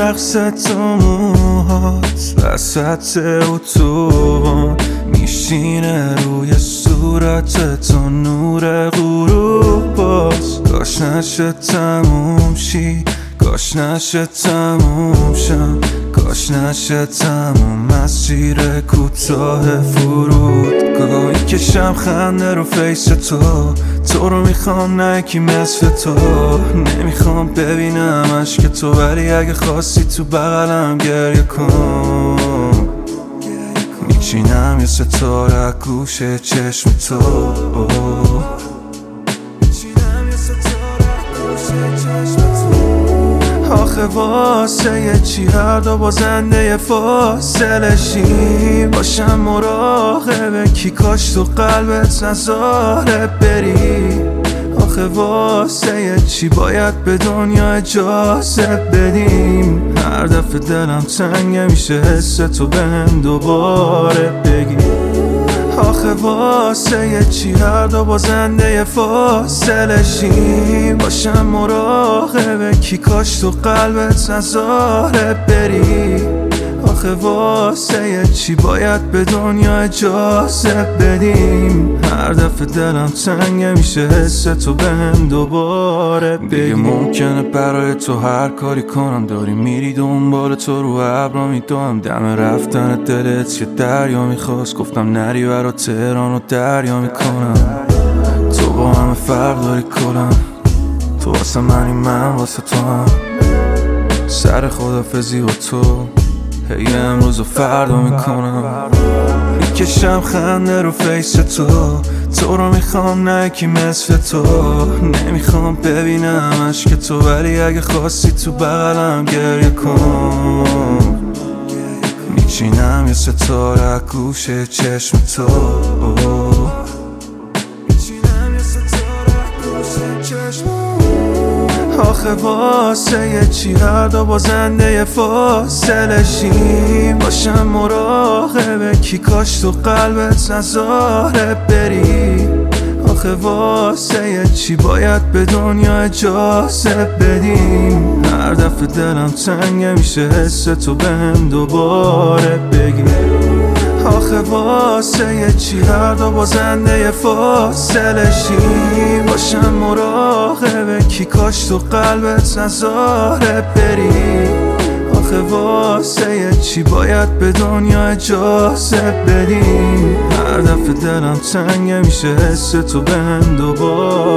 رقص تو موهات وسط اتوبان میشینه روی صورت تو نور غروب باز. کاش نشه تموم شی، کاش نشه تموم شم، کاش نشه تموم مسیر کوتاه فرودگاهی. کشم خنده رو فیس تو رو میخوام نه یکی مثل تو. نمیخوام ببینم عشق تو، ولی اگه خواستی تو بغلم گریه کن. میچینم یه ستاره گوشه چشم تو. آخه واسه یه چی هر دو بازنده فاصله شیم. باشم مراقب کی، کاش تو قلبت نذاره بری. آخه واسه یه چی باید به دنیا اجازه بدیم. هر دفعه دلم تنگه میشه حس تو بهم دوباره بگی. آخه واسه یه چی هر دو بازنده فاصله شیم. باشم مراقب کی، کاش تو قلبت نذاره بری. آخه واسه یه چی باید به دنیا اجازه بدیم. هر دفعه دلم تنگه میشه حس تو بهم دوباره بگی. دیگه ممکنه برای تو هر کاری کنم، داری میری دنبال تو رو ابرا میدوم. دم رفتن دلت یه دریا میخواست، گفتم نری برا تهران و دریا میکنم. تو با همه فرق داری کلم، تو واسه منی من واسه تو هم. سر خدافزی و تو هی امروز و فردا میکنم. میکشم خنده رو فیس تو رو میخوام نه یکی مثل تو. نمیخوام ببینم عشق تو، ولی اگه خواستی تو بغلم گریه کن. میچینم یه ستاره گوشه چشم تو. آخه واسه یه چی هر دو بازنده فاصله شیم. باشم مراقب کی، کاش تو قلبت نذاره بری. آخه واسه یه چی باید به دنیا اجازه بدیم. هر دفعه دلم تنگه میشه حس تو بهم دوباره بگی. آخه واسه یه چی هر دو بازنده فاصله شیم. باشم مراقب کی، کاش تو قلبت نذاره بری. آخه واسه یه چی باید به دنیا اجازه بدیم. هر دفعه دلم تنگه میشه حس تو بهم دوباره